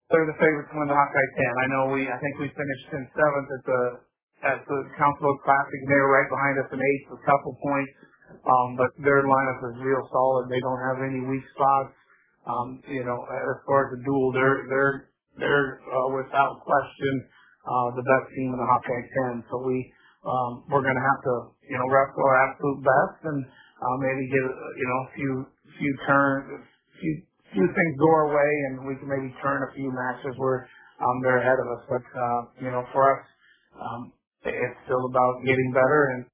They're the favorites to win the Hawkeye 10. I think we finished in seventh at the Council Classic. They were right behind us in eighth, a couple points. But their lineup is real solid. They don't have any weak spots. As far as the duel, they're without question the best team in the Hawkeye 10. So we're going to have to wrestle our absolute best and maybe get few things go our way, and we can maybe turn a few matches where they're ahead of us. But for us, it's still about getting better and